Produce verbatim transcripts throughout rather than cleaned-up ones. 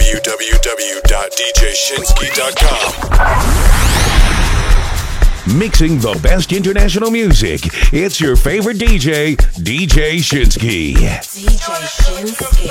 w w w dot d j shinsky dot com. Mixing the best international music. It's your favorite D J, D J Shinsky. D J Shinsky.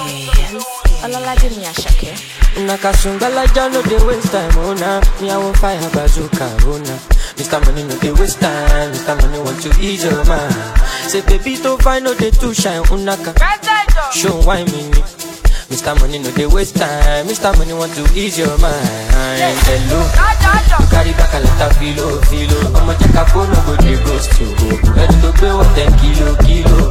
Olala give me a shake. Nakasunga la jano de waste time, oh na. Me I won't fire bazooka, oh na. Mister Money no de waste time. Mister Money want to ease your mind. Say baby don't find no day to shine, unaka. Show why me. Mister Money no de waste time. Mister Money want to ease your mind. Hello, you carry back a lot of filo, filo. I'ma check a phone, no go de ghost you. Ready to pay what ten kilo, kilo.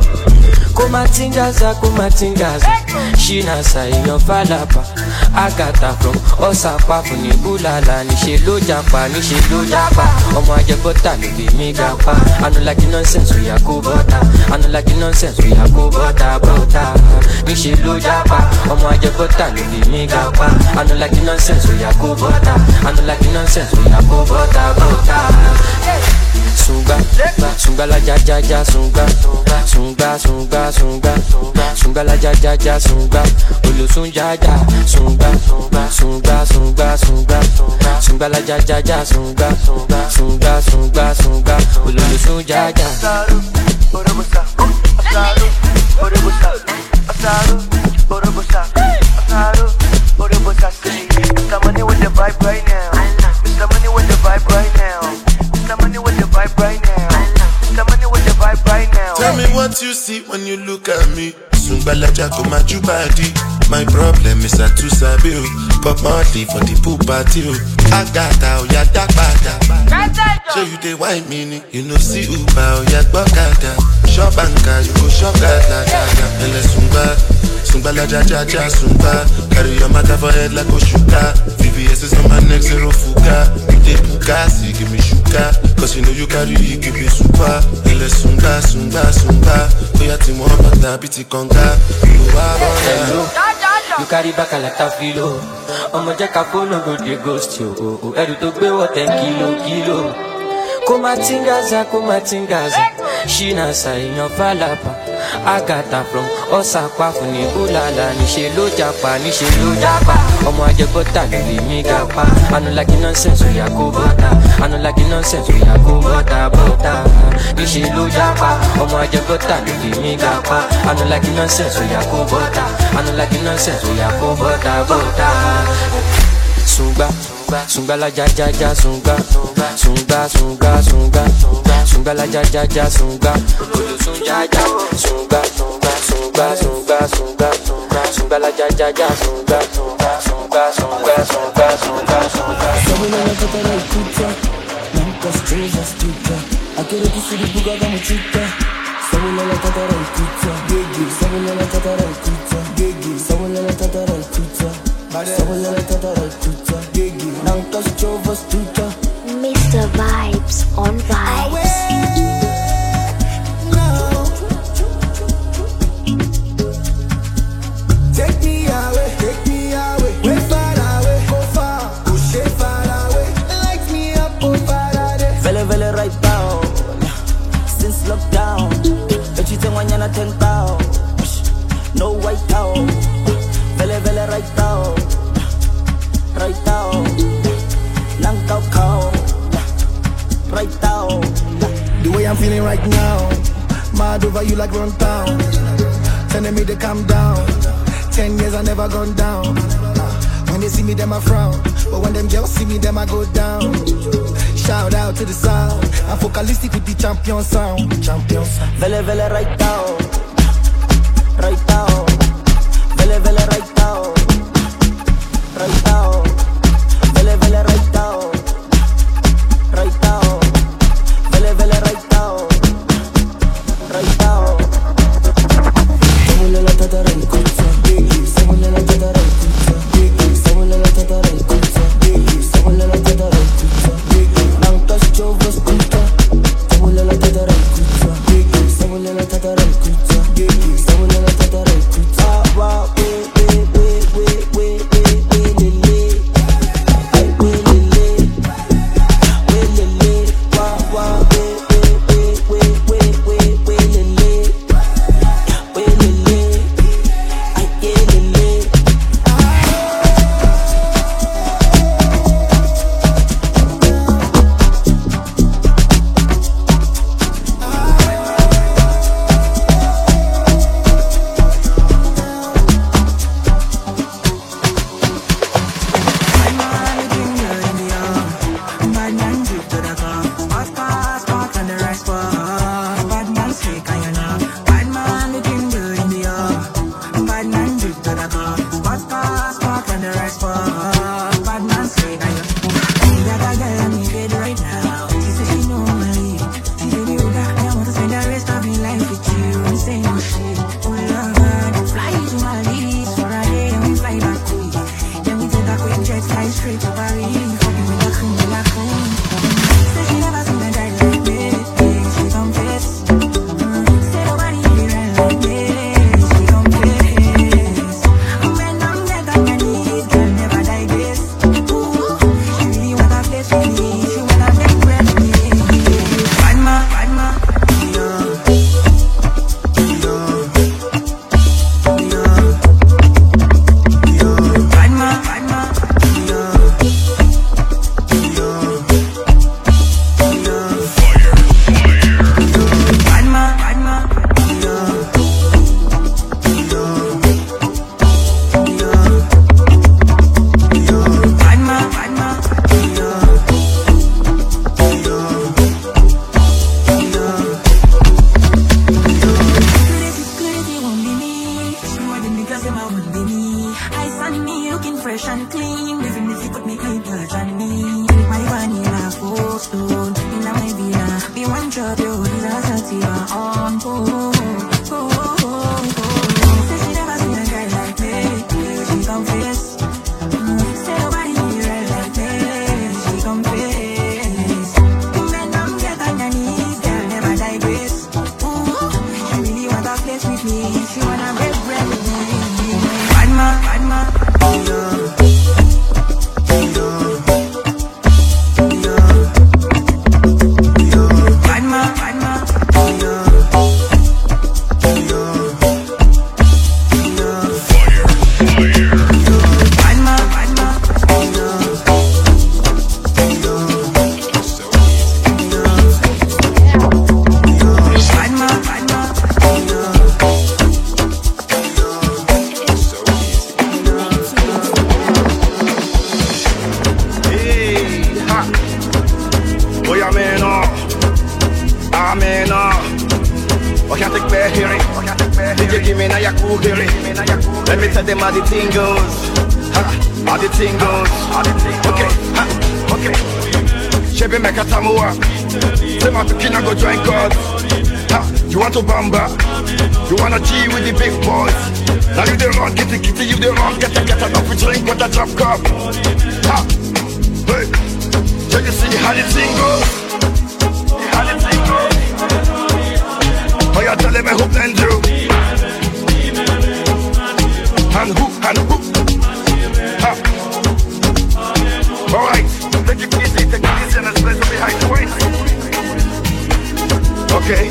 Kumatingaza, kumatingaza. Shina sa inyo falapa. Agata from Osapa funi bulala. Nishe lo japa, nishe lo japa. Omo ajebota lo be me gapa. I don't like the nonsense we a go butter. I don't like the nonsense we a go butter, butter. Nishe lo japa. Omo ajebota lo be me gapa. I don't like the nonsense we a go butter. I don't like the nonsense we a go butter, butter. Sunga, sunga la ja ja ja sunga, sunga sunga sunga, sunga la ja ja ja sunga, ulu sunga ja sunga, sunga sunga sunga, sunga la ja ja ja sunga, sunga sunga sunga, ulu sunga ja. Asaru, borobusa, asaru, borobusa, asaru, borobusa, asaru, borobusa. Mister Money with the vibe right now. Mister Money with the vibe right now. Mister Money with the vibe right now. Mister Money with the vibe right now. Tell me what you see when you look at me. Sungbalaja go my body. My problem is I too sabi o. Pop Marley for the pool party o. Agata o ya dagbada. So you dey wine me, you know see Uber o ya gbokada. Shop anka you go shop gada gada. Ele sungba, sungbalaja ja ja sungba. Carry your matter for head like Oshuka. V V S is on my neck zero fuga. You dey Bugatti, give me sugar. Cause you know you carry, you give me super. Ele sunga, sunga, sunga. Oya ti mo bata biti konga. Hello, you carry back a lot of filo. I'ma check a phone, no go de ghost you. Edu to be what ten kilo, kilo. Kumatingaza, kumatingaza. Shina sa inyo falapa. Agata from Osaka funi bulala. Nishe lo japa, nishe lo japa. Omo ajebota lo be me gapa. I don't like the nonsense we a go butter. I don't like the nonsense we a go butter, butter. Nishe lo japa. Omo ajebota lo be me gapa. I don't like the nonsense we a go butter. I don't like the nonsense we a go butter, butter. Sunga, sunga la ja ja ja sunga, sunga sunga sunga, sunga la ja ja ja sunga, ulu sunga ja, sunga sunga sunga sunga sunga, sunga la ja ja ja sunga, sunga sunga sunga sunga sunga. Sabula la katara ikuta, namka stresa stuka, akere kusuri buga kama chita. Sabula la katara ikuta, gigi. Sabula la katara ikuta, gigi. Sabula la katara ikuta, sabula la katara ikuta, gigi. Namka strova stuka. Mister Vibes on Vibes. Take me away, take me away, way far away, go far, push it far away, light me up, oh far away. Vele vele right down, since lockdown, but you think when you're not ten down, no white down. Vele vele right down, right down, lang cow cow, right down. The way I'm feeling right now, mad over you like run town, telling me to calm down. Ten years I never gone down. When they see me, them I frown. But when them girls see me, them I go down. Shout out to the sound. I'm focalistic with the champion sound. Champion sound. Vele vele right down. Right down. Vele vele right down. Right down. Vele vele right down. Right down. Vele vele right down. Right down. Vele la tatara ikuta. Sabula la tatara ikuta, gigi. Sabula la tatara ikuta, gigi. Sabula la tatara ikuta, gigi. Namka strova stuka. Sabula la tatara ikuta, gigi. Sabula la tatara ikuta, gigi. Sabula la tatara ikuta. fresh and clean. Even if you put me paper on me. Take my vanilla four stone in my villa. Be one drop, yo, these are thirty on go, go, go, go. Say she never seen a girl like me. She confess. Say nobody here like me. She confess. Men don't get on your knees, girl, never digress. Ooh, she really want to place with me. She wanna break bread with me. Bad man, bad man. Let me tell them how the thing goes. How the thing goes. Okay, okay. Chebe make a tamua. Say my pikin go join God. You want to bamba? You wanna G with the big boys? Now you the wrong, kitty kitty, you the wrong. Get a get enough to drink with a drop cup. Hey, so you see how the thing goes? How the thing goes? Oh, you telling me who blend you? And who, and who? Ha. Alright, take it easy, take it easy and let's play some behind the waist. Okay.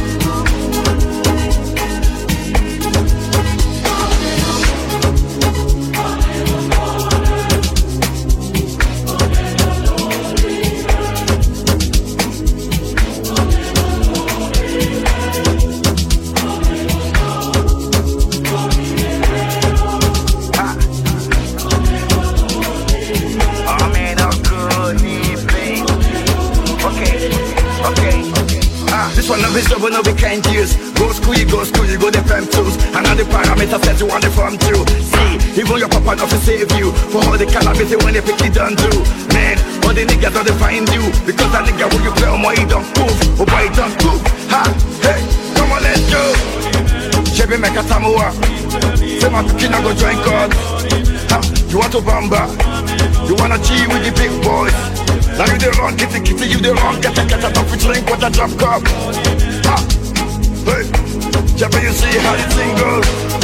But no, we can't use. Go school, you go school, you go the prime tools. And all the parameters that you want the farm to. See, even your papa not to save you. For all the cannabis when they pick it done do. Man, all the niggas don't find you. Because that nigga when you play on my, he don't move. Oh boy, he don't move. Ha, hey, come on, let's go. Chebe make a tamua. Say my pikin go join God. Ha, you want to bamba? You wanna G with the big boys? Now you the wrong, kitty kitty, you the wrong. Get a get a top drink with a drop cup. Ha, hey, Chebe, you see how the thing goes.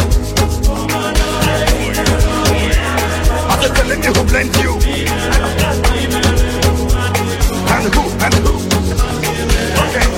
I just telling you who blend you. And who, and who. Okay.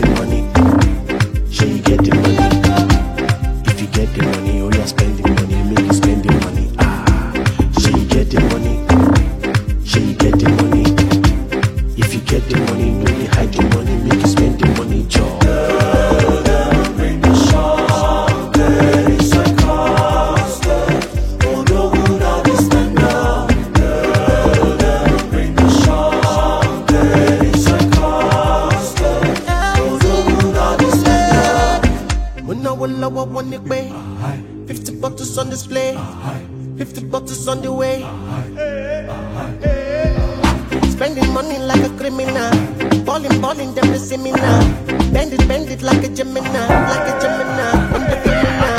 Get the money, oh, you're spending money. fifty bottles on display, fifty bottles on the way. Spending money like a criminal, balling, balling, them to see me now. Bend it, bend it like a Gemini, like a Gemini. I'm the criminal.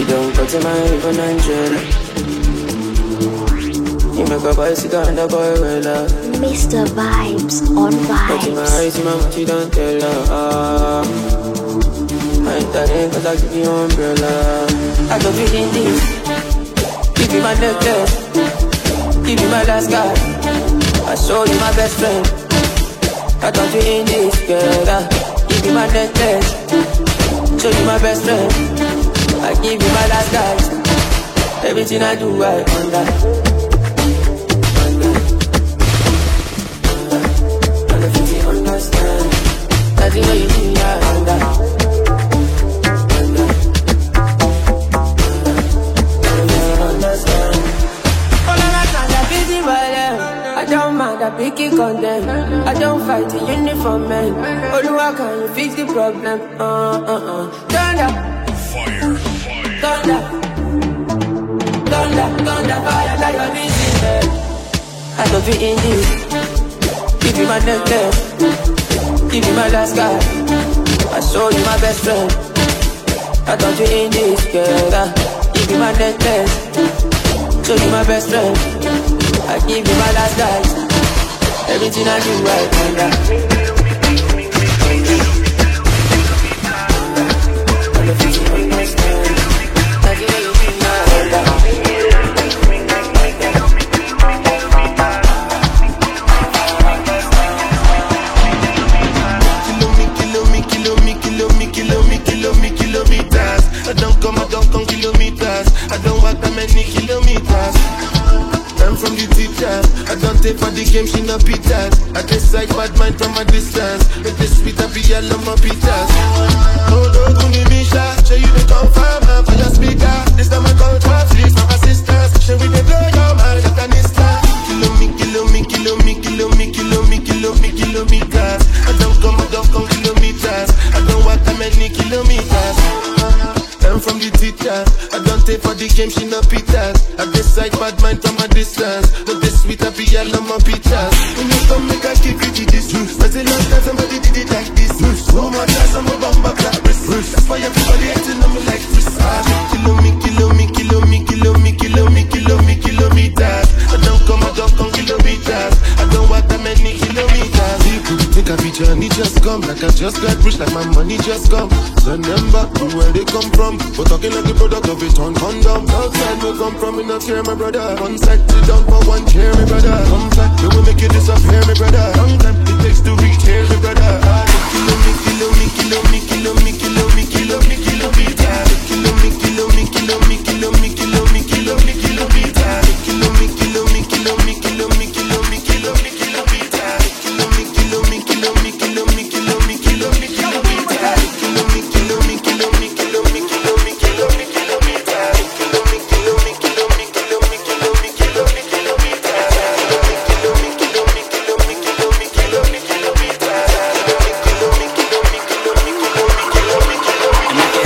You don't go to my even Angela. You make a boy sit down, the boy well up. Mister Vibes on Vibes. But in my eyes, mama, she don't tell her. Ah. I ain't that ain't cause I give you umbrella. I don't feel in this. Give you my necklace. Give you my last card. I show you my best friend. I don't feel in this, girl. Give you my necklace. Show you my best friend. I give you my last card. Everything I do, I under. You know you see my under. I don't mind, I pick it on them. I don't fight the uniform man. Oluwa, can you fix the problem? Uh, uh, uh. Thunder, fire, fire. Thunder, thunder, thunder, fire. Like your business. I don't fit in this. Give you my necklace. Give you my last card. I show you my best friend. I don't you in this, girl. Give you my necklace. Show you my best friend. I give you my last card. Everything I do, right under. For the game, she no pitas. I decide bad mind from a distance. With this sweet, I be all on my pitas. Oh, no, don't give me shot. Show you the confirm, man, for your speaker. This time I call twelve, please, for my sisters. Show we the blow your man, Afghanistan. Kilo me, kilo me, kilo me, kilo me, kilo me, kilo me, kilometers. I don't come, I don't come kilometers. I don't walk that many kilometers. I'm from the teacher. I don't take for the game, she no pitas. I decide bad mind from a distance. But this sweet, I be all on my pitas. When you come, make I keep it this. I say last time somebody did it like this. So much as I'm a bumper clap. That's why everybody acting on me like this. Kilo me, kilo me, kilo me, kilo me, kilo me, kilo me, kilometers. I don't come, I don't come kilometers. I don't walk that many kilometers. People think I be journey just come. Like I just got rich, like my money just come. So remember where they come from. But talking like the product of it on condom. Outside we come from, we not care, my brother. One side sit down for one chair, my brother. Come back, we will make you disappear, my brother. Long time it takes to reach here, my brother. Kilo me, kilo me, kilo me, kilo me, kilo me, kilo me, kilometers. Kilo me, kilo me, kilo me, kilo me, kilo me, kilo me, kilometers. Kilo me, kilo me, kilo me, kilo me, kilo me, kilo me, kilometers. Kilo me, kilo me, kilo me, kilo me, kilo me, kilo me, kilometers. Kilo me, kilo me, kilo me, kilo me, kilo me, kilo me, kilometers. Kilo me, kilo me, kilo me, kilo me, kilo me, kilo me, kilometers. Kilo me, kilo me, kilo me, kilo me, kilo me, kilometers. Kilo me, kilo me, kilo me, kilo me, kilo me, kilometers.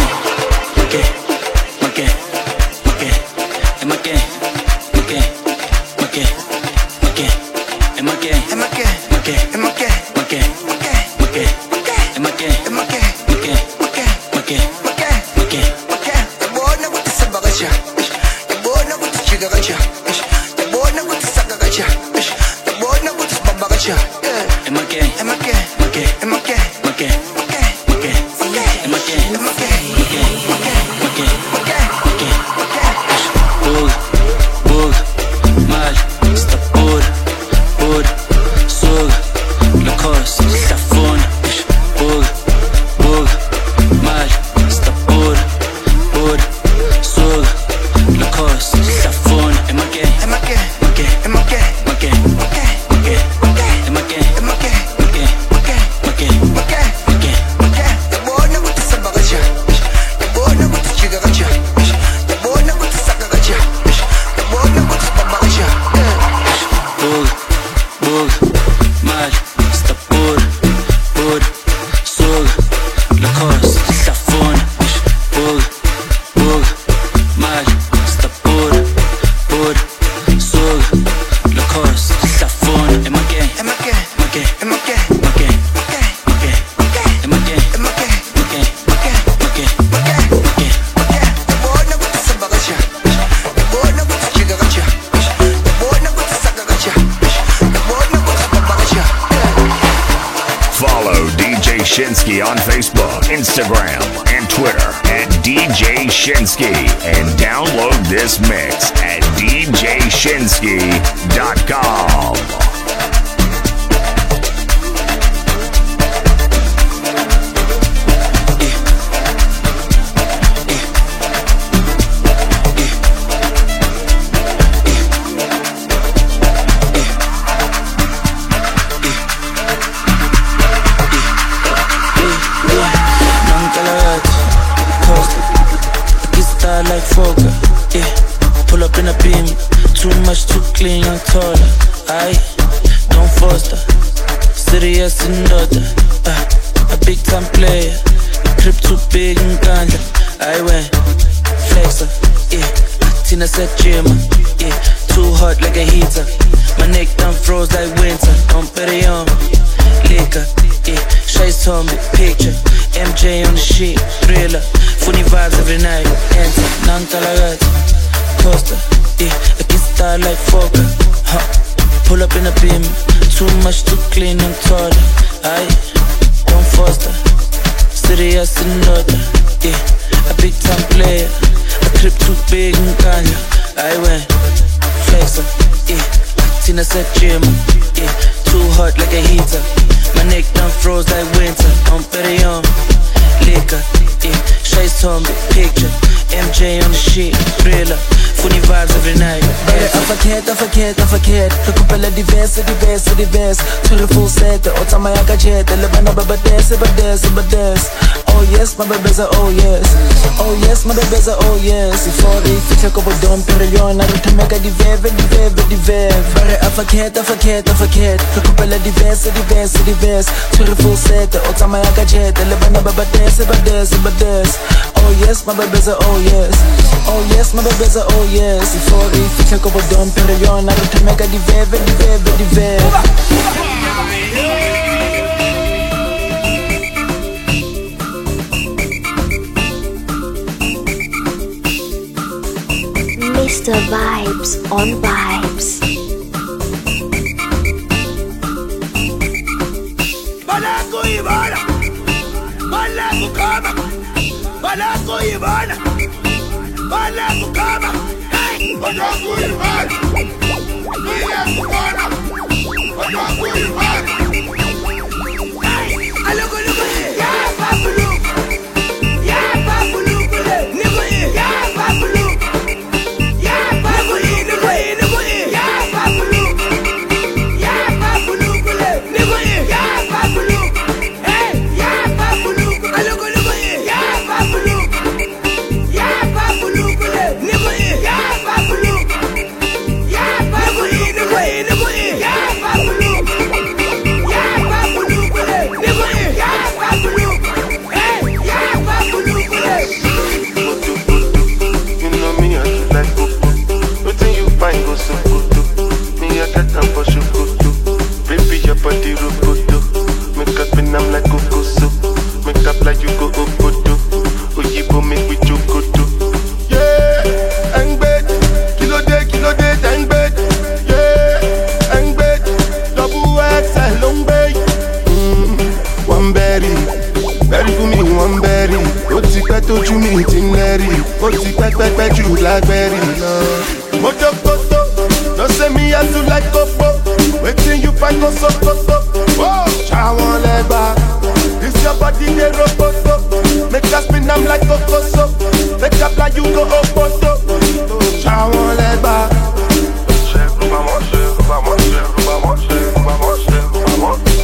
Shinsky on Facebook, Instagram, and Twitter at D J Shinsky. And download this mix at D J Shinsky dot com. Like Fokker, yeah. Pull up in a beam, too much, too clean, I'm taller. I don't foster, serious and other. Uh, a big time player, the crib too big and ganja. I went flexer, yeah. Tina said Jimmer, yeah. Too hot like a heater. My neck done froze like winter. I'm petty on liquor, yeah. Shades told me picture. M J on the sheet, thriller. Funny vibes every night. Enter, non-tolerant. Coaster, yeah. I can style like Fokker, huh. Pull up in a beam, too much, too clean, I'm taller. I don't foster, serious and other, yeah. A big time player, a crib too big and ganja. I went flexer, yeah. Tina said Jimmer, yeah. Too hot like a heater. My neck done froze like winter. I'm petty on liquor, yeah. Shades told me picture. M J on the sheet, thriller. Funny vibes every night. I forget, I forget, I forget. Recupera diverse, diverse, diverse. To the full set, otama ya kajete. Lebana baba dance, baba dance, baba dance. Oh yes, my baby's a oh yes. Oh yes, my baby's a oh yes. If all they fit like a dom perion, I don't make a diveve, diveve, diveve. I forget, I forget, I forget. Recupera diverse, diverse, diverse. To the full set, otama ya kajete. Lebana baba dance, baba dance, baba dance. Oh yes, my baby's a oh yes. Oh yes, my baby's a oh yes. If all they fit like a dom perion, I don't make a diveve, diveve, diveve. Mister Vibes on Vibes. Balaco Ivana, Balaco Kama, Balaco Ivana, Balaco Kama, Balaco Ivana, Balaco Kama, Balaco Ivana. I look at it, yeah, Babulu, yeah, Babulu, nigga, yeah, Babulu. Tójú mi ti ń lẹ́rì, ó ti pẹ́pẹ́pẹ́ jù lágbẹ́rì náà. Mojo koto, no say me I too like kopo. Wetin you find go so koto? Ṣàwọn lẹ́gbà, this your body dey roboto. Make us spin am like kokoso, make up like you go opoto. Ṣàwọn lẹ́gbà. Ṣé kó bá wọn ṣe, kó bá wọn ṣe, kó bá wọn ṣe, kó bá wọn ṣe, kó bá wọn ṣe.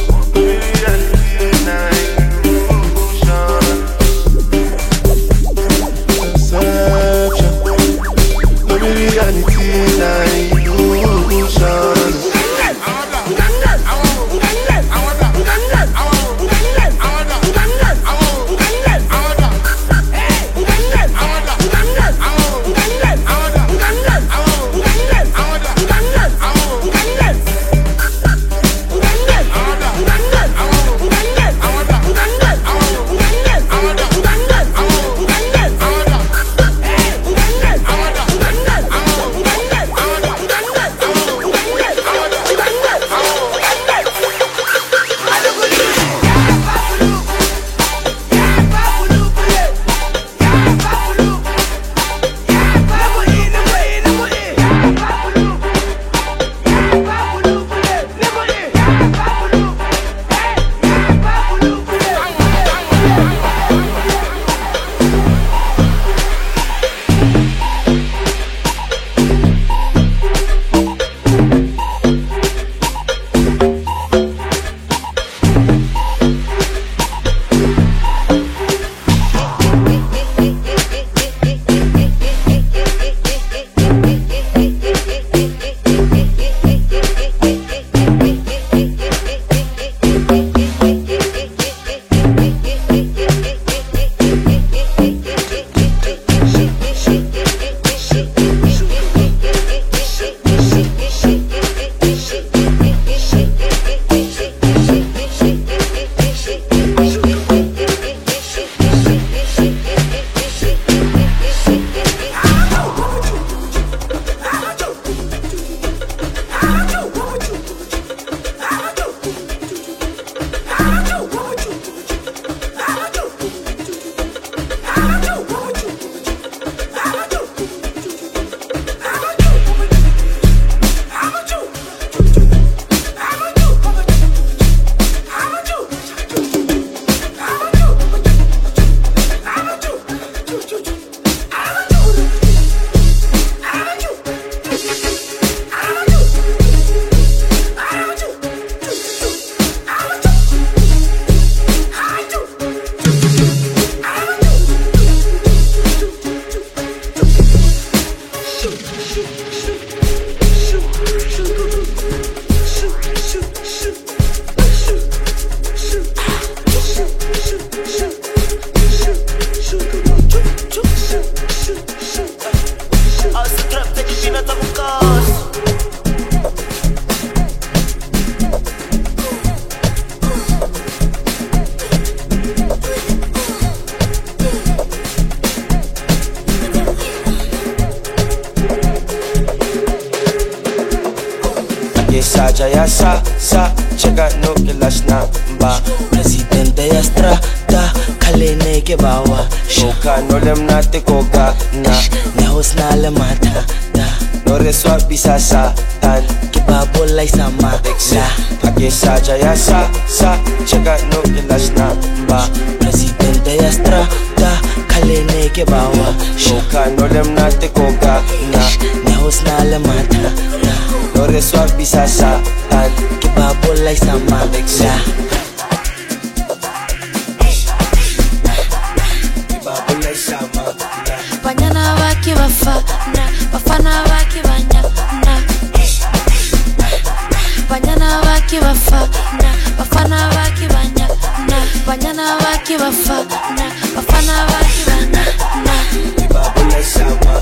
Saja ya sa sa chega no kilash na ba presidente ya strata kalene ke bawa shoka no lem na te koga na ne hosna le mata da no reswa bisa sa tan ke babo lai sama la ake saja ya sa sa chega no kilash na ba presidente ya strata kalene ke bawa shoka no lem na te koga na ne hosna le mata da no reswa bisa sa tan ke babo lai sama la Banyana waki bafana, bafana waki banyana. Banyana waki bafana, bafana waki banyana. Banyana waki bafana, bafana waki banyana. Babulai sama,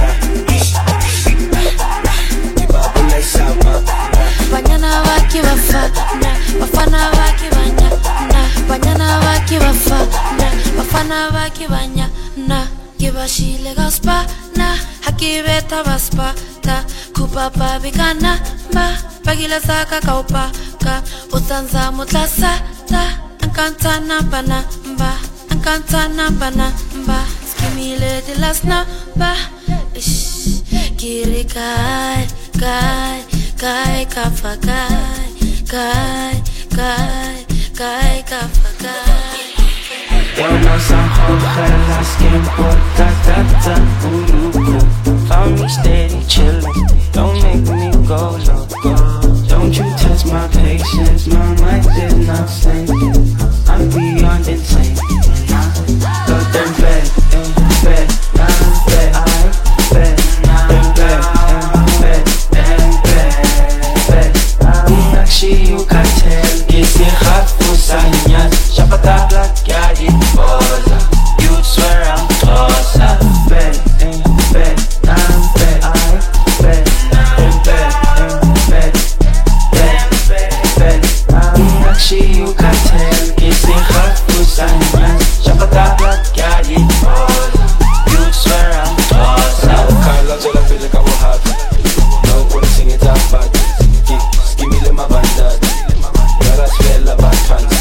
babulai sama. Banyana waki bafana, bafana waki banyana. Banyana waki bafana, bafana waki banyana. Kibashile gaspa na hakibeta baspa ta kupapa bigana ba pagila saka kaupa ka utanza mutlasa ta ankanta nambana ba ankanta nambana ba skimile de las namba ish kiri kai kai kai kafa kai kai kai kai kafa kai. Vamos a joder las que importa, ta ta, uruku. Found me steady chillin', don't make me go loco. Don't you test my patience, my mind is not sinking. I'm beyond insane. Go them bed, eh, bed, nah, bed, I bed, them bed, eh, bed, them bed, bed. Actually, you can tell, it's the hot for science. Shapata black, yeah, you swear I'm closer. Bet, eh, bet, I'm bet, I bet, eh, bet, eh, bet, bet, bet. I'm actually you can tell, it's the hot for science. Shapata black, yeah, you swear I'm closer. Kind of love till I feel like I will have it. No one sing it up, but just give me the my bandad. Gotta spell about pants.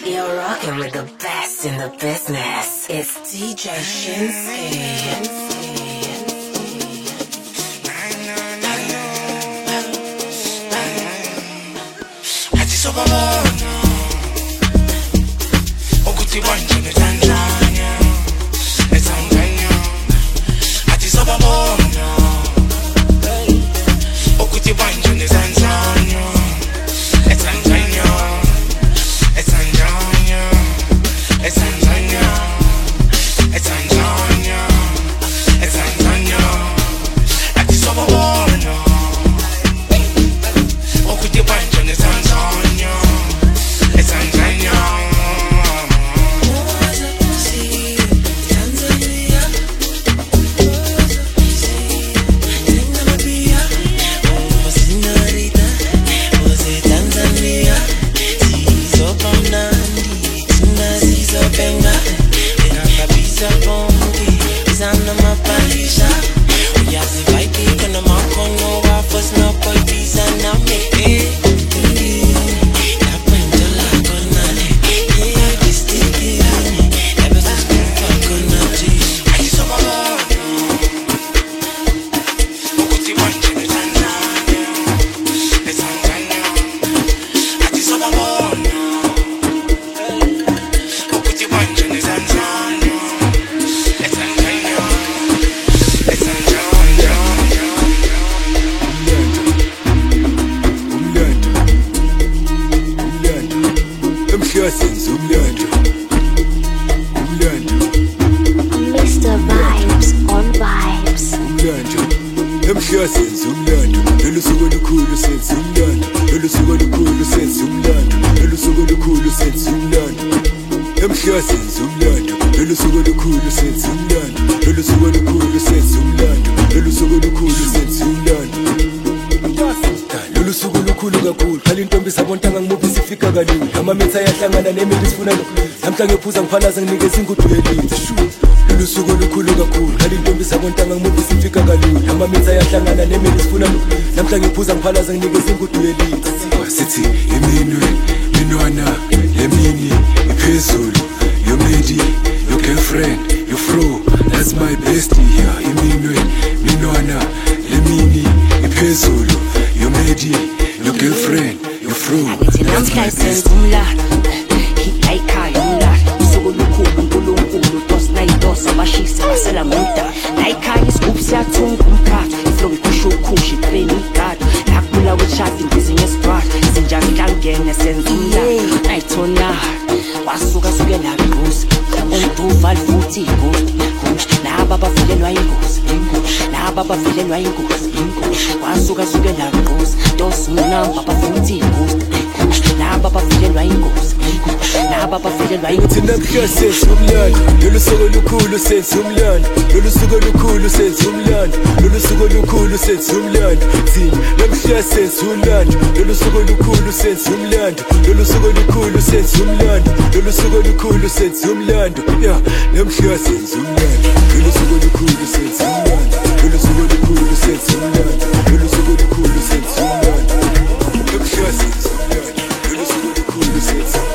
You're rocking with the best in the business. It's D J Shinsky. Okuti banjene Tanzania, Tanzania. Addis Ababa, okuti banjene Tanzania, Tanzania, Tanzania, Tanzania, Tanzania, Tanzania. Addis Ababa, okuti banjene Tanzania, Tanzania. Mister Vibes on Vibes. Senza umlando, lolu suku olukhulu senza umlando, lolu suku olukhulu senza umlando, lolu suku olukhulu senza umlando. Emhla senza umlando, lolu suku olukhulu senza umlando, lolu suku olukhulu senza umlando, lolu suku olukhulu senza umlando. Lolu suku olukhulu kakhulu, khali intombi sabontanga ngimuphi sifika kalula. Amamitha ayahlangana nemili sifuna lokhu. Namhla ngephuza ngiphalaza nginikeza ingudu yelithi. Lolu suku olukhulu kakhulu, khali intombi sabontanga ngimuphi sifika kalula. Amamitha ayahlangana nemili sifuna lokhu. Namhla ngephuza ngiphalaza nginikeza ingudu yelithi. Sithi iminwe, minwana, lemini iphezulu. Your lady, your girlfriend, your fro, that's my bestie here. Iminwe, minwana, lemini iphezulu. Your lady, your girlfriend, your fro, that's my bestie. Hikaikhaya umlahla usuku olukhulu uNkulunkulu tosna idosa bashisa basela muda nayikhaya isigubhu siyathunga umkhathi iflow ikhusha ukhushi train igado nakula wechathi business part izinja zihlangene senza umlahla nayithona wasuka suke laphuza unduva futhi ighost laba bavelelwa ingozi laba bavelelwa ingozi wasuka suke laphuza dosa unamba bafuthi ighost laba bavelelwa ingozi laba bavelelwa ingozi namhla senza umlando lolu suku olukhulu senza umlando lolu suku olukhulu senza umlando lolu suku olukhulu senza umlando thina namhla senza umlando lolu suku olukhulu senza umlando lolu suku olukhulu senza umlando lolu suku olukhulu senza umlando ya namhla senza umlando lolu suku olukhulu senza umlando lolu suku olukhulu senza umlando lolu suku olukhulu senza umlando namhla senza umlando lolu suku olukhulu senza umlando.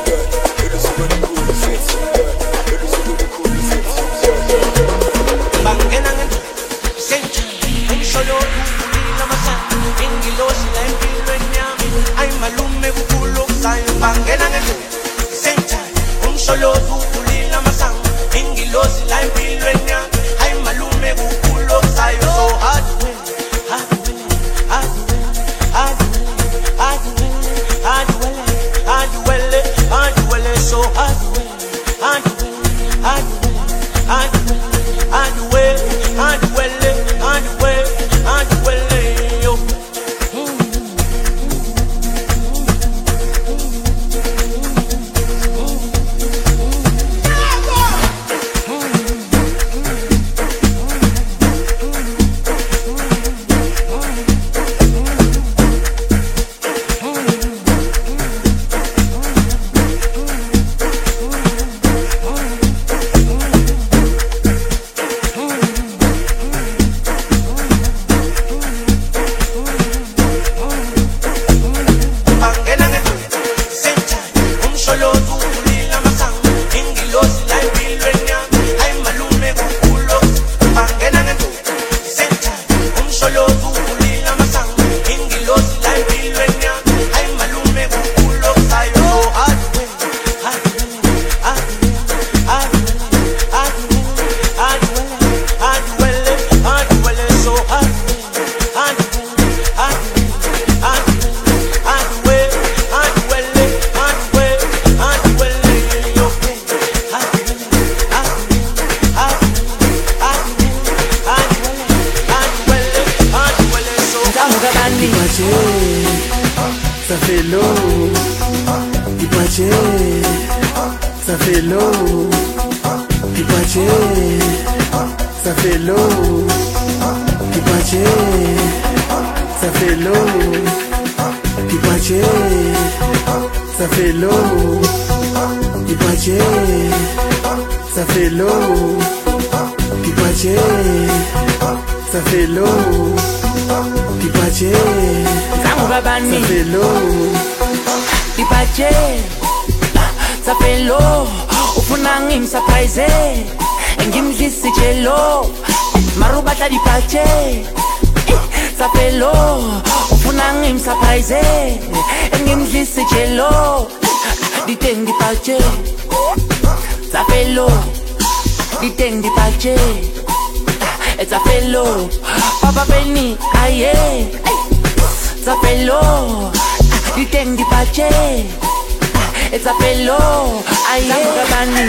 ça fait l'eau. Pipache, ça fait l'eau. Pipache, ça fait l'eau. Pipache, ça fait l'eau. Pipache, ça fait l'eau. Pipache, ça fait l'eau. Pipache, ça fait l'eau. Pipache, ça fait l'eau. Pipache, ça fait l'eau. Ufuna ngim surprise, ngimdlisi jello. Marubata dipache, ça fait l'eau. Ufuna ngim surprise, ngimdlisi jello. Diteng dipache, ça fait l'eau. Diteng dipache, ça fait l'eau. Papa Benny, aye, ça fait l'eau. Diteng dipache, ça fait l'eau. Aye, Gabani,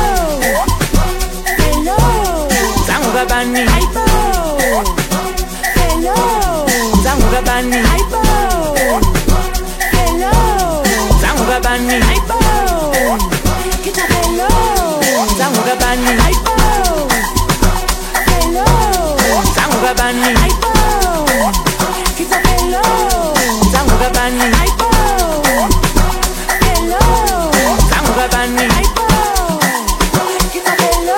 hello, Zangu Gabani, hello, Zangu Gabani, hello, Zangu Gabani, kita hello, Zangu Gabani, hello, Zangu Gabani, kita hello, Zangu Gabani, hello, Zangu Gabani, kita hello.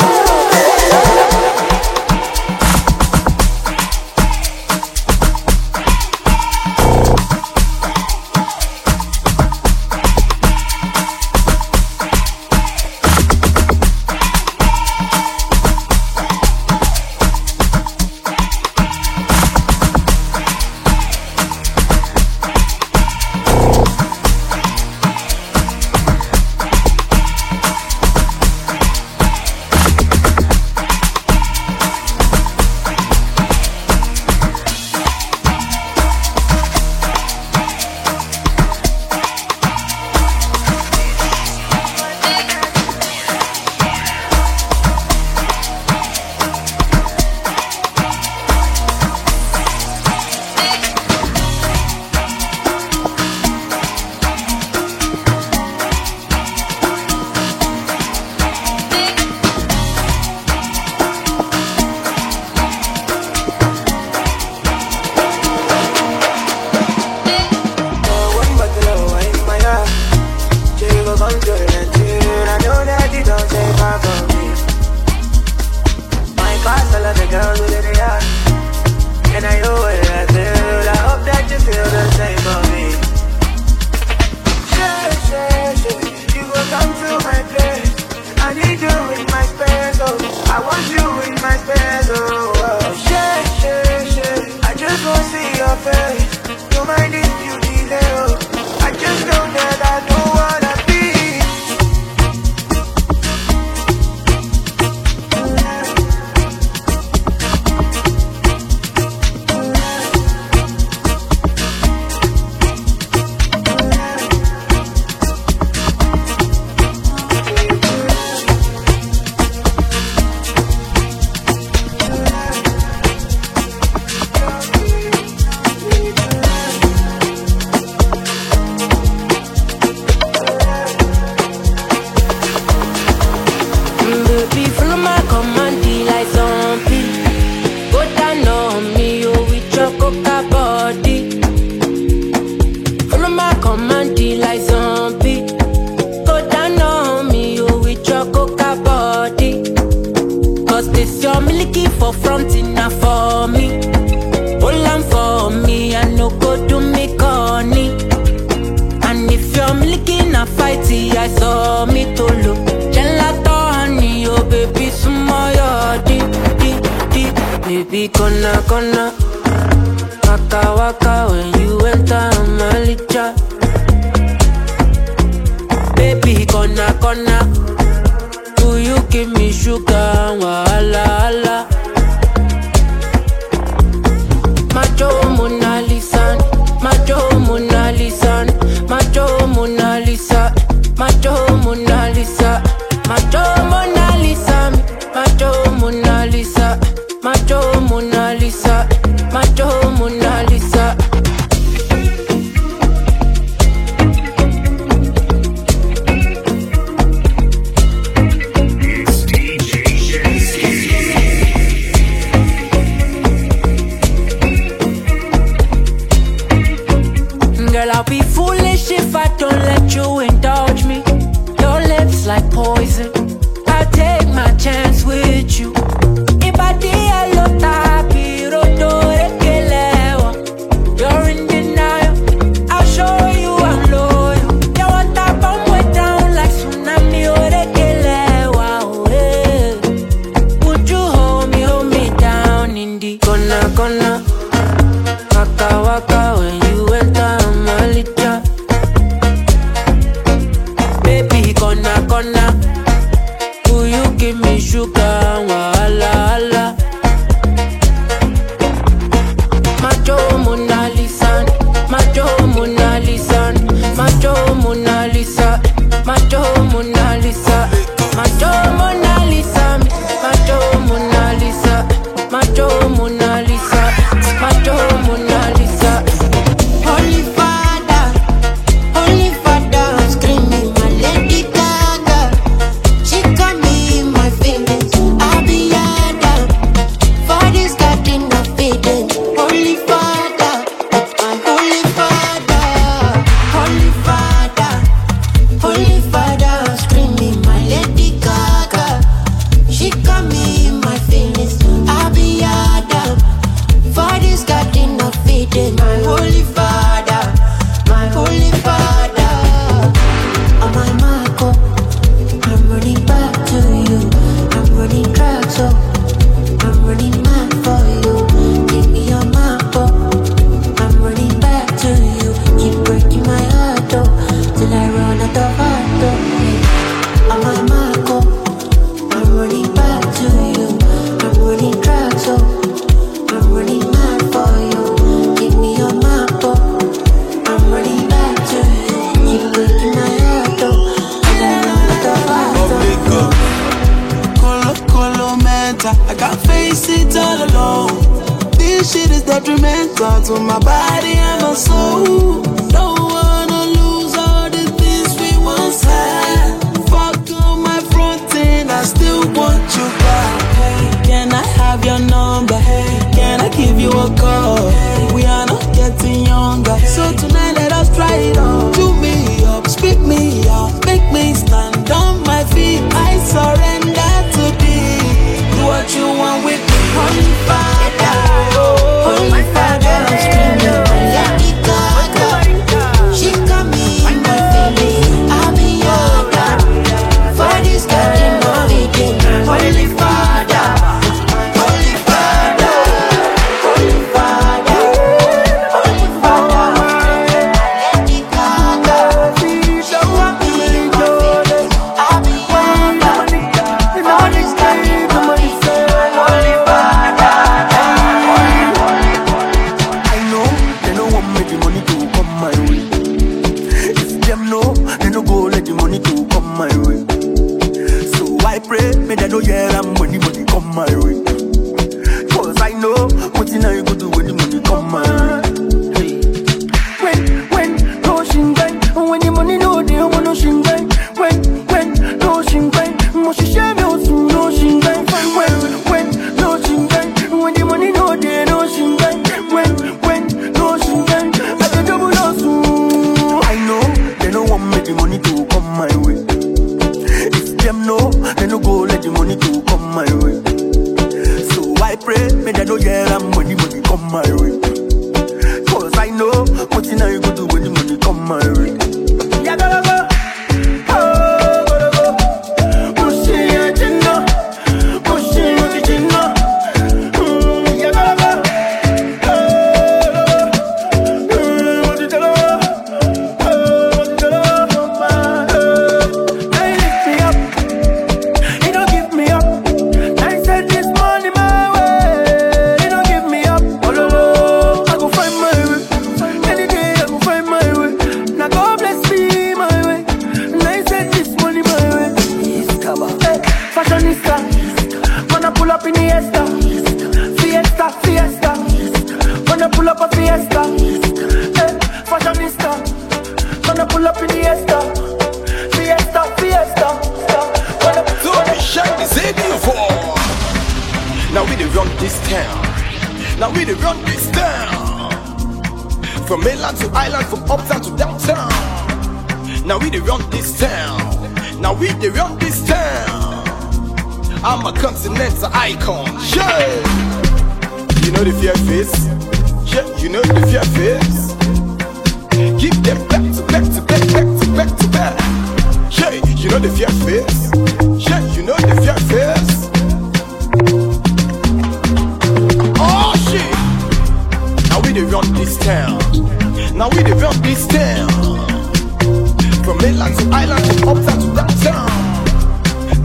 corner, corner. Will you give me sugar? Wala, wala. Macho Mona Lisa, Macho Mona Lisa, Macho Mona Lisa, Macho Mona Lisa, Macho Mona Lisa, Macho Mona Lisa, Macho Mona Lisa, Macho Mona Lisa. Holy Father, Holy Father, I'm screaming my Lady Gaga. She got me in my feelings. I'll be yada. For this garden of Eden. Holy Father, my Holy Father, Holy Father, Holy Father, I'm screaming my Lady Gaga. She got me in my feelings. I'll be yada. For this garden of Eden. My Holy Father, my Holy Father. On my Marco, I'm running back to you. I'm running track, so I'm running mad for you. Give me your map, oh. I'm running back to you. Keep breaking my heart, oh, till I run out of heart, oh. On my Marco, I'm running back to you. I'm running track, so I'm running mad for you. Give me your map, oh. I'm running back to you. Keep breaking my heart, oh, till I run out of heart, oh. Colo, colo, mental. I can't face it all alone. This shit is detrimental to my body and my soul. Don't wanna lose all the things we once had. Fuck on my front end, I still want you back. Hey, can I have your number? Hey, can I give you a call? Hey, we are not getting younger, so tonight let us try it on. Do me up, speak me out, make me stand on my feet. I surrender to thee. Do what you want with me. Holy Father, Holy Father, I'm screaming my Lady Gaga. She got me in my feelings. I'll be yada. For this garden of Eden. Holy Father, Holy Father, Holy Father, Holy Father, Lady Gaga. She got me in my feelings. I'll be yada. For this garden of Eden. Holy Father. I know they don't want me the money to come my way. If them know, they no go let the money to come my way. So I pray, may they know yeah I'm when the money come my way. Cause I know what you know you go do when the money come my way. When, when, no shingai, when the money no they want no shingai. When, when, no shingai, mo shi share me osu no shingai. When, when, no shingai, when the money no they no shingai. When, when, no shingai, I can double osu. I know they don't want me the money to come my way. If them know, they no go let the money to come my way. So I pray, may they know yeah I'm when the money come my way. Cause I know what you know you go do when the money come my way. Yeah, gotta go. Oh, gotta go. Pushing your chin up. Pushing your chin up. Mm, yeah, gotta go. Oh, what you tell her? Oh, what you tell her? Now you lift me up. You don't give me up. I said this money my way. You don't give me up. Oh, no, no. I go find my way. Any day I go find my way. Now God bless me my way. And I said this money my way. Hey, fashionista. Wanna pull up in the Fiesta. Fiesta, Fiesta. Wanna pull up a Fiesta. Hey, fashionista. Wanna pull up in the Fiesta. Fiesta, Fiesta. Wanna Don't be shy, this ain't you for. Now we dey run this town. Now we dey run this town. From mainland to island, from uptown to downtown. Now we dey run this town. Now we dey run this town. I'm a continental icon. Yeah. You know the fear face. Yeah, you know the fear face. Give them back to back to back, back to back to back. Yeah, you know the fear face. Yeah, you know the fear face. Oh shit! Now we dey run this town. Now we dey run this town. From mainland to island, from uptown to downtown.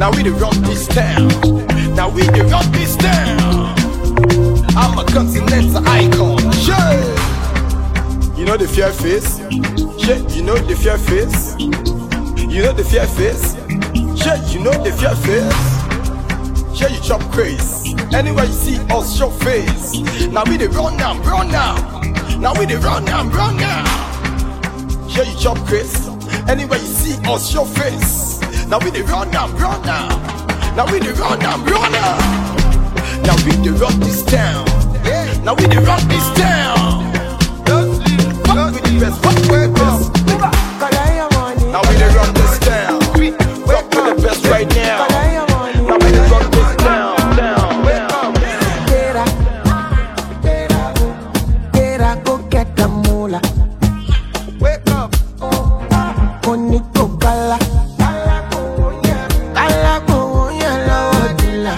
Now we dey run this town. Now we dey run this town. I'm a continental icon. Yeah. You know the fear face? Yeah, you know the fear face? You know the fear face? Yeah, you know the fear face? Yeah, you chop craze. Anywhere you see us, show face. Now we dey run now, run now. Now we dey run now, run now. Yeah, you chop craze. Anywhere you see us, show face. Now we dey run now, run now. Now we dey run now, run now. Now we dey run this town. Now we dey run this town. Fuck with the best, fuck with the best. Now we dey run this town. Fuck with the best right now. Now we dey run this town. Wake up. Bonito gala. Gala go yellow dilla.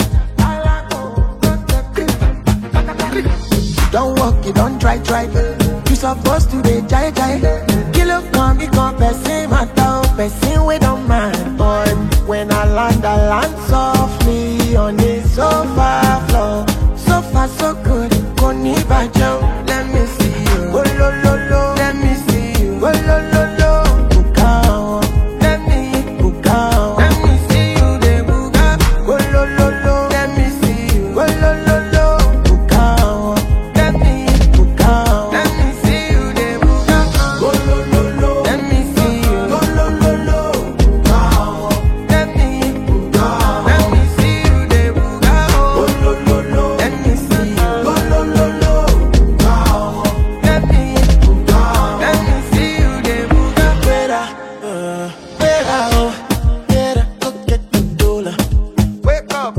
Don't walk, you don't try, try. You supposed to be jai jai. Kilo come, you come, person matter, person we don't mind. But when I land, I land softly on the sofa floor. So far, so good. Koni bajo, let me see you. Oh lo lo lo, let me see you. Oh lo lo lo, bukao. Let me bukao. Let me see you, de buka. Oh lo lo lo, let me see you. Oh lo lo lo, bukao. Let me bukao. Let me see you, de buka. Oh lo lo lo, let me see you. Oh lo lo lo, bukao. Let me bukao. Let me see you, de buka. Oh lo lo lo, let me see you. Oh lo lo lo, bukao. Let me bukao. Let me see you, de buka. Better, uh, better, oh, better go get the dollar. Wake up.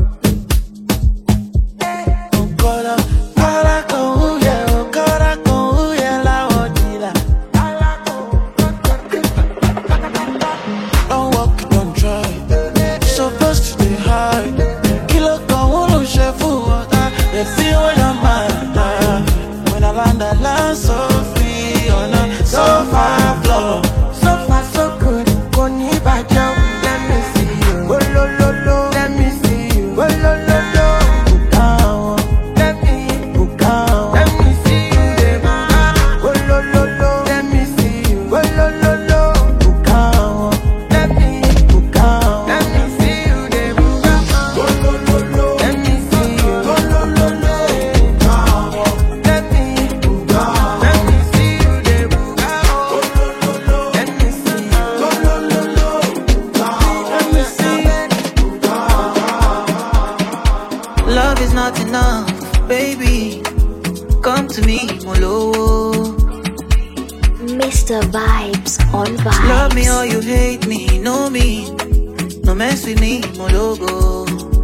Okola, kola ko yeah, okola ko yeah, la odila. Don't walk, don't try. Supposed to be high. Kilo ko wolo shefu water. They feel when I'm mad. When I land, I land so free on a sofa floor. So far, so good. Koni bajo, let me see you. Oh lo lo lo, let me see you. Oh lo lo lo, bukao. Let me bukao. Let me see you, de buka. Oh lo lo lo, let me see you. Oh lo lo lo, bukao. Let me bukao. Let me see you, de buka. Oh lo lo lo, let me see you. Oh lo lo lo, bukao. Let me bukao. Let me see you, de buka. Oh lo lo lo, let me see you. Oh lo lo lo, bukao. Let me see you. Love is not enough, baby. Come to me, Molo. Mister Vibes on Vibes. Love me or you hate me, know me. No mess with me, Mologo.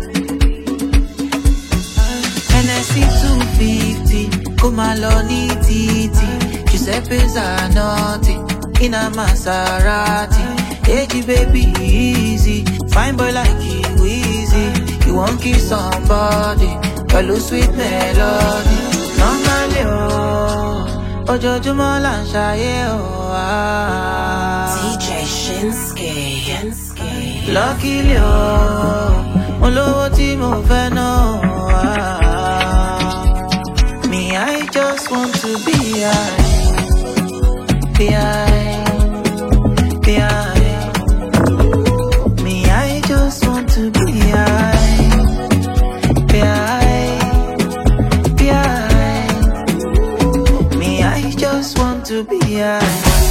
N S C two fifty, Kumaloni Titi. Giuseppe's are naughty, in a Maserati. Hey, baby, easy. Fine boy like you, easy. You won't kiss somebody, hello sweet melody. Normally, oh, ojoojúmọ́ là ń ṣayé, oh, ah. D J Shinsky. Luckily, oh, mo lówó tí mo fẹ́ náà, ah. Me, I just want to be high, be high, be high. Me, I just want to be high, be high, be high. Me, I just want to be high.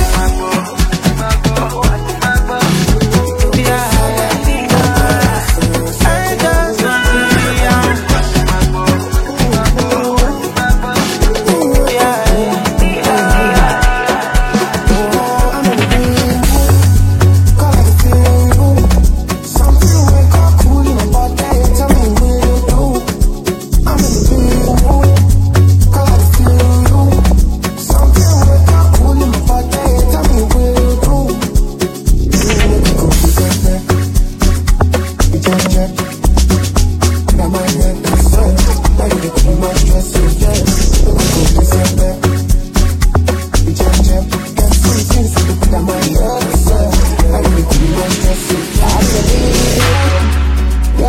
Be high. I just want to be high. Be high. Be high.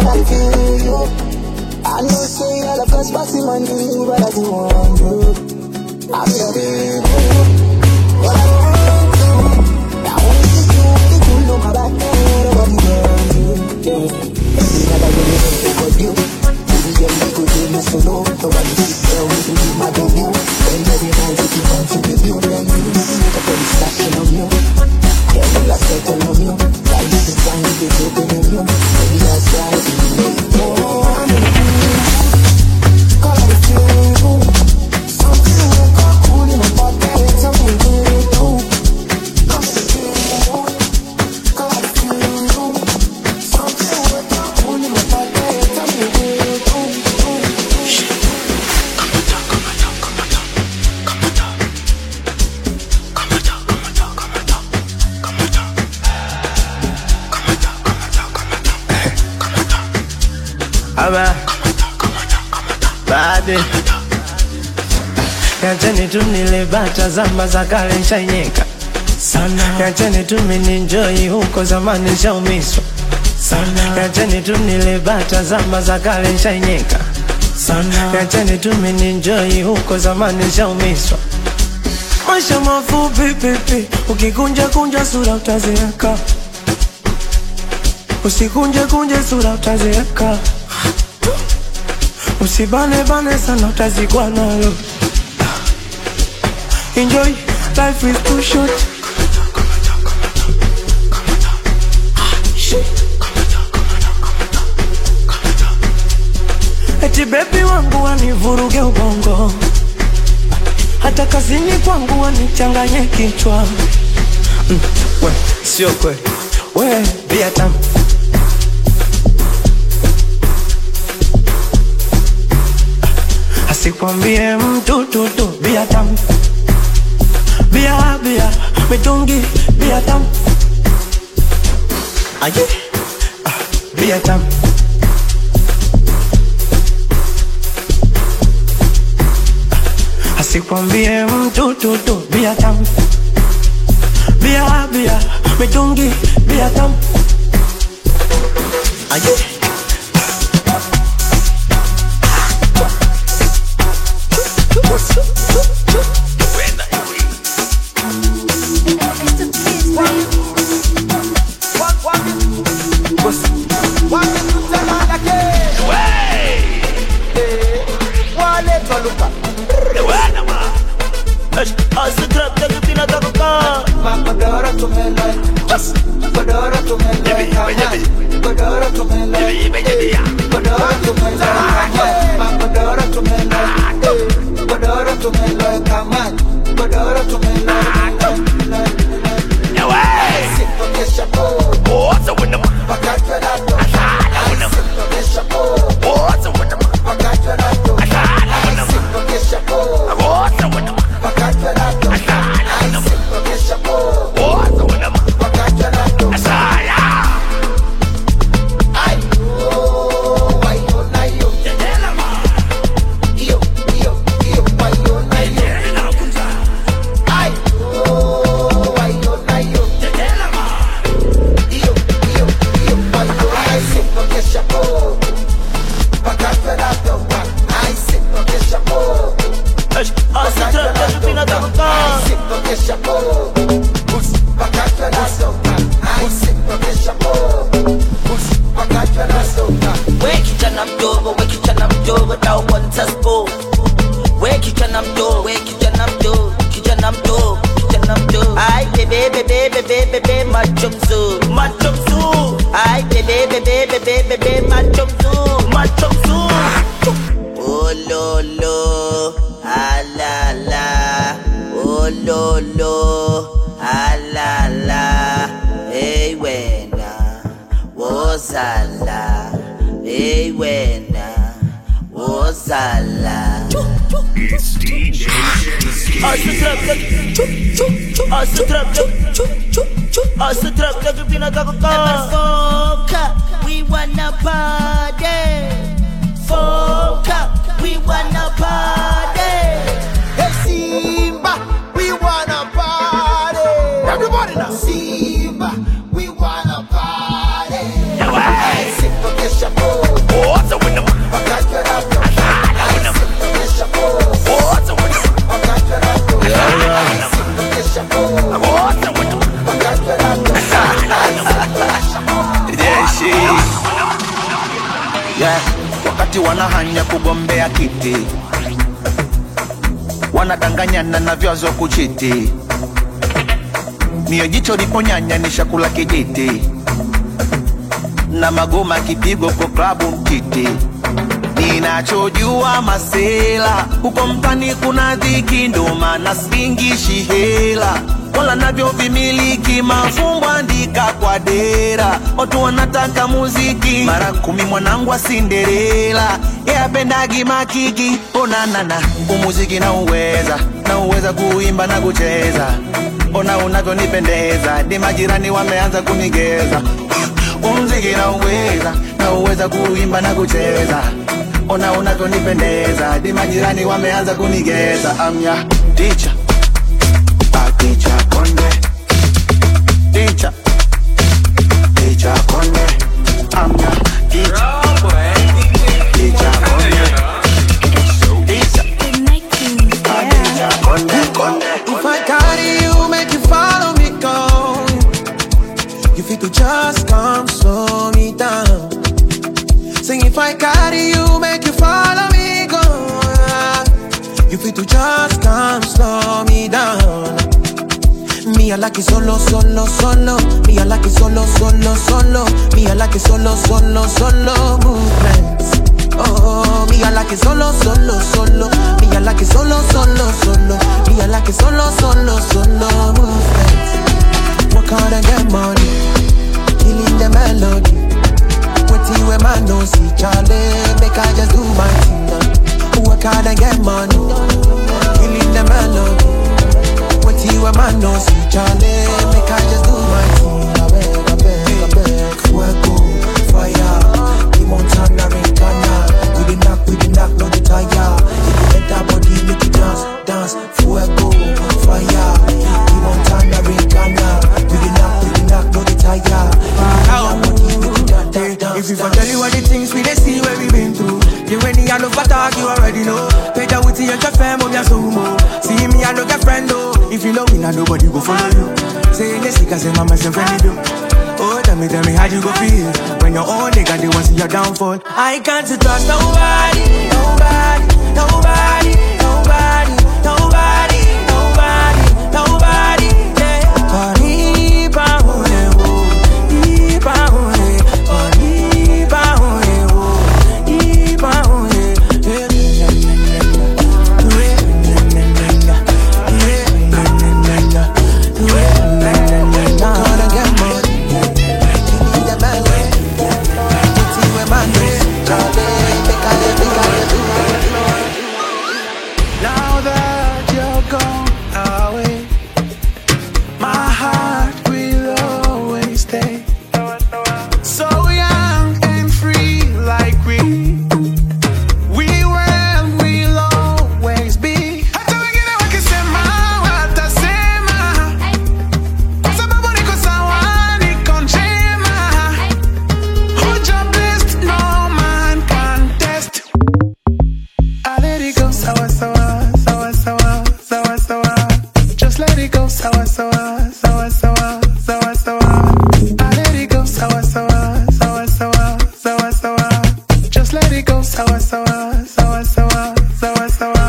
I feel you. I know say all of us passing on you, but I don't want you. I'm your baby. What I want to, I want to see you with the cool on my back, nobody wants you. Yeah, every night I really think of you. Every day I go do this for no, nobody sit there with me, my baby. And every night you keep on to give you, then you make up every station of you. Every last second of you, like this is time you get open of you. Every last ride you make, oh, I'm in you. Call it you. Something will go cool in my body, tell me what you do. I'm in you. Call it you. Something will go cool in my body, tell me what you do. Aba Bade Yacheni tu nilibata zamba za kale nshanyeka sana. Yacheni tu mininjoi huko zamani nshaumiswa sana. Yacheni tu nilibata zamba za kale nshanyeka sana. Yacheni tu mininjoi huko zamani nshaumiswa. Maisha mafupi pipi, ukikunja kunja sura utazeeka. Usikunje kunje sura utazeeka. Usibane bane sana utazikwa nalo. Enjoy, life is too short. Eti baby wangu wanivuruge ubongo, hata kazini kwangu wanichanganye kichwa. Mm, we, sio kwe, we, bia tamu. Sikwambie mtu tutu, bia tamu. Bia, bia, mitungi, bia tamu. Aye, ah, bia tamu. Sikwambie mtu tutu, bia tamu. Bia, bia, mitungi, bia tamu. Aye. We wanna party. Foka, we wanna party. Hey Simba, we wanna party. Everybody now. Simba, we wanna party. Hey, Simba, get your boy. Yeah, wakati wanahanya kugombea kiti, wanadanganyana na vyazo kuchiti. Mio jicho liponyanya ni shakula kijiti, na magoma kipigo kwa klabu mtiti. Ninachojua masela, huko mtani kuna dhiki, ndo maana singishi hela. Wala navyo vimiliki mafumbo andika kwa dera. Watu wanataka muziki, mara kumi mwanangu wa Cinderella. Yeah, pendagi makiki, ona nana, umuziki na uweza, na uweza kuimba na kucheza. Ona unavyo nipendeza, di majirani wameanza kunigeza. Umuziki na uweza, na uweza kuimba na kucheza. Ona unavyo nipendeza, di majirani wameanza kunigeza. I'm your teacher, a teacher konde. Teacher, teacher konde. I'm your teacher, teacher konde. Teacher, a teacher konde, konde. If I carry you, make you follow me, go. You fit to just come slow me down. Sing if I carry you, make you follow me, go. You fit to just come slow me down. Me I like it solo, solo, solo. Me I like it solo, solo, solo. Me I like it solo, solo, solo movements. Oh, me I like it solo, solo, solo. Me I like it solo, solo, solo. Me I like it solo, solo, solo movements. Work hard and get money, killing the melody. Waiting where man don't see Charlie, make I just do my thing now. Work hard and get money, killing the melody. Waiting where man don't see Charlie, make I just do my thing. I beg, I beg, I beg. Fuego, fire, the Montana Rincana. We the knock, we the knock, no the tire. If you let that body make it dance, dance. Fuego, fire, the Montana Rincana. We the knock, we the knock, no the tire. If you tell you all the things we they see where we been through. You when you no attack, you already know. Peter with you and your fam, I'm so more. See me, I no get friend though. If you love me, now nobody go follow you. Say this because I'm my friend do. Oh, tell me, tell me how you go feel when your own nigga they want see your downfall. I can't trust nobody, nobody, nobody, nobody, nobody, nobody, nobody. Yeah. Arriba, oh, arriba, oh. Now that you're gone away, my heart will always stay so young and free like we we were and we'll always be. Hata wengine wakisema watasema, sababu niko sawa, niko njema. Who's your best? No man can test. I let it go, sawa sawa, sawa sawa, sawa sawa. Just let it go, sawa sawa, sawa sawa, sawa sawa. I let it go, sawa sawa, sawa sawa, sawa sawa. Just let it go, sawa sawa, sawa sawa, sawa sawa.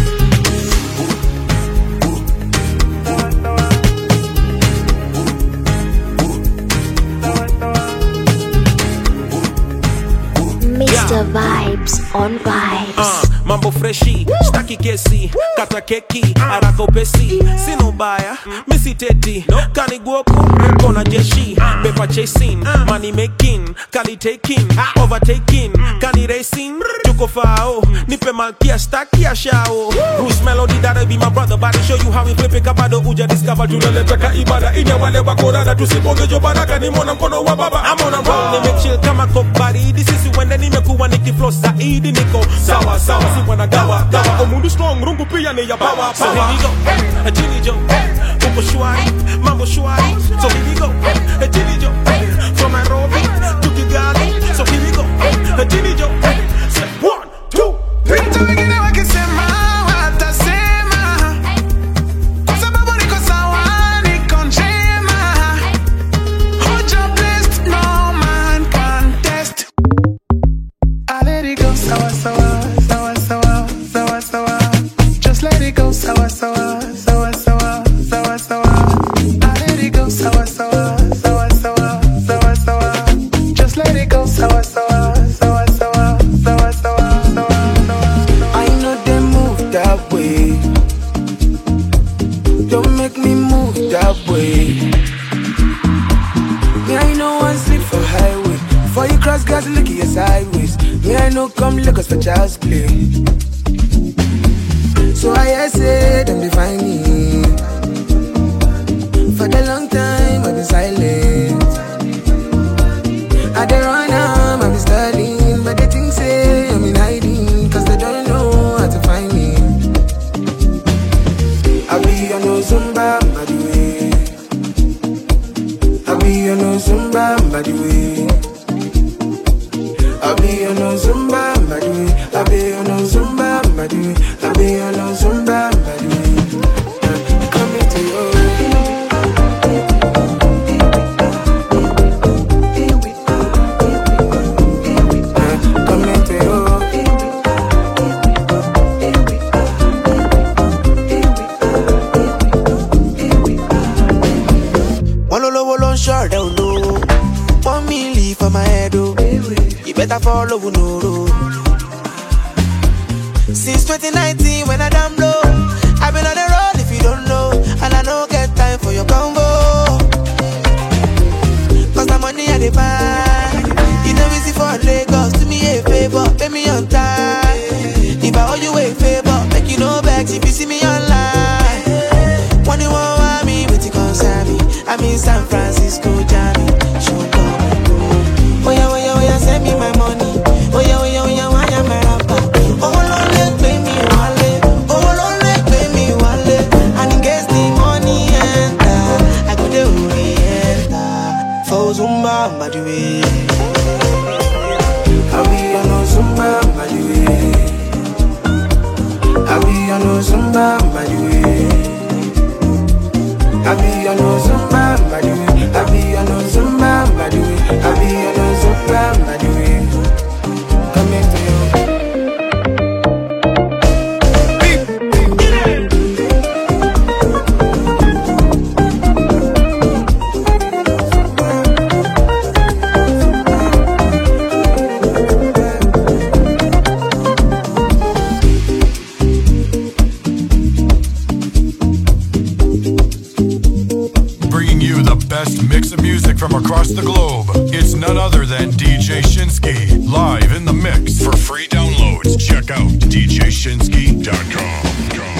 Mister Vibes on Vibes. Uh, mambo freshi, staki kesi, kata keki, haraka upesi, sino baya, misi teti, kani guoku, kona jeshi, paper chasing, money making, kani taking, overtaking, kani racing, tuko fao, nipe malkia, staki ya shao. Bruce Melody, that'll be my brother, but I show you how we flip it, kabado uja discover, tunaleta ibada, inya wale wakorada, tusiponge jo baraka, ni mona mkono wa baba. I'm on a roll, nime chill kama kokbari, this is when nimekuwa nikiflow zaidi, niko sawa sawa, si wana gawa gawa, omundu strong, rungu pia ni ya power. So here we go, a Jimmy Joe, uko shwari, mambo shwari. So here we go, a Jimmy Joe, from Nairobi to Kigali. So here we go, a Jimmy Joe. Say one, two, three. Hata wengine wakisema watasema, sababu niko sawa, niko njema. Who's your best? No man can Before you cross, guys, look at your sideways. Me, I know come look us for child's play. So I say, them define me. For the long time, I've been silent. I don't run am, I've been studying. But they think say, I'm in hiding. Cause they don't know how to find me. I be on no Zumba, by the way. I be on no Zumba, by the way. I be on no Zumba, by the way. I be on no Zumba, by the way. I be on no Zumba, by the way. Coming to you. Coming to you. One low, low, low, short, down low. One milli for my head, oh. You better follow, no road. Since twenty nineteen, when I damn low, I've been on the road if you don't know. And I don't get time for your combo. Cause the money I dey find. You know easy for Lagos, do me a favor, pay me on time. If I owe you a favor, make you no vex if you see me online. When you want me, with you concern me. I'm in San Francisco, Johnny. Show up. Oh yeah, oh yeah, oh yeah, send me my money. Oh yeah, oh yeah, oh yeah, why am I rapper? Oh, Lord, let pay me wallet. Oh, Lord, let pay me wallet. And in case the money enter, I go to enter. For Zumba, by the way. I be on no Zumba, by the way. I be on no Zumba, by the way. I be on no Zumba, by the way. I be on no Zumba, by the way. I be on no Zumba, by the way. Coming to you. Bringing you the best mix of music from across the globe. It's none other than D J Shinsky, live in the mix. For free downloads, check out D J Shinsky dot com.